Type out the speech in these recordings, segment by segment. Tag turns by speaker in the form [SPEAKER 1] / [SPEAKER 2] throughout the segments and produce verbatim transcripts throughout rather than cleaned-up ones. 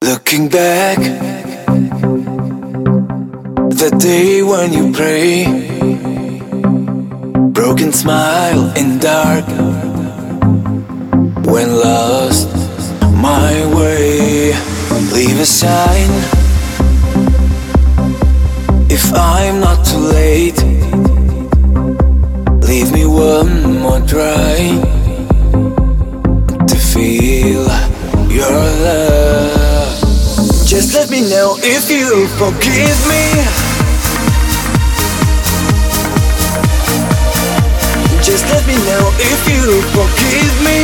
[SPEAKER 1] Looking back, the day when you pray, broken smile in dark, when lost my way. Leave a sign if I'm not too late. Leave me one more try to feel your love. Just let me know if you forgive me. Just let me know if you forgive me.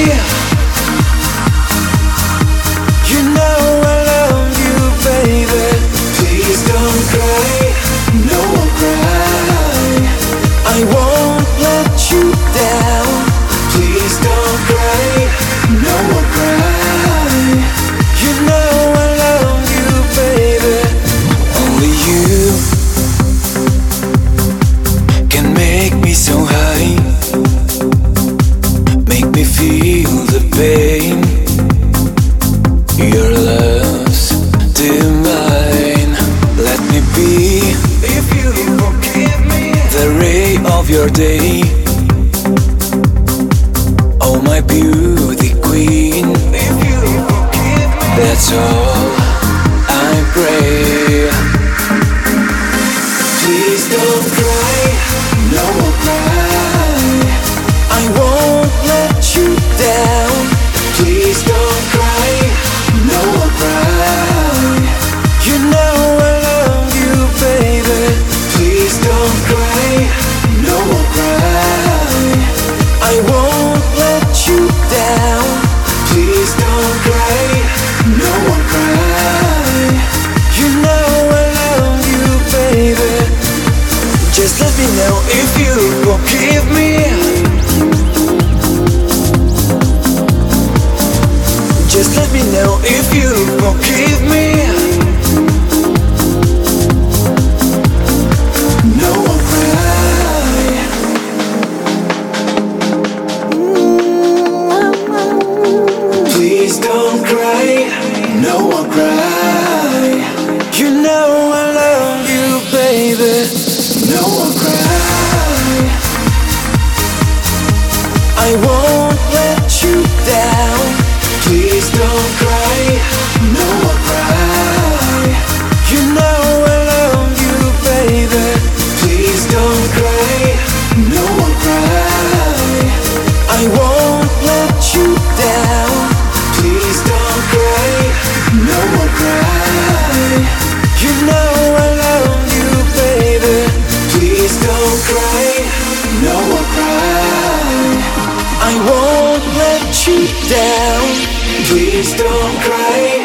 [SPEAKER 1] You know I love you, baby. Please don't cry, no one cry. I won't let you down. Please don't cry, no one cry. You know I love you, baby. Only you can make me so high, make me feel the pain. Your love's divine. Let me be, if you forgive me, the ray of your day. Oh my beauty queen, if you forgive me, that's all I pray. Please don't cry, no more cry. I won't let you down. Please don't cry, no more cry. You know I love you, baby. Please don't cry, no more cry. I won't let you down. Please don't cry, no more cry. You know I love you, baby. Just let me know if you forgive me. Just let me know if you forgive me. No one cry. Please don't cry, no one cry. You know I love you, baby. No one cry. I won't let you down. Please don't cry, no one cry. You know I love you, baby. Please don't cry, no one cry. I won't let you down. Please don't cry, no one cry. You know I love you, baby. Please don't cry, no one cry. I won't let you down. Please don't cry.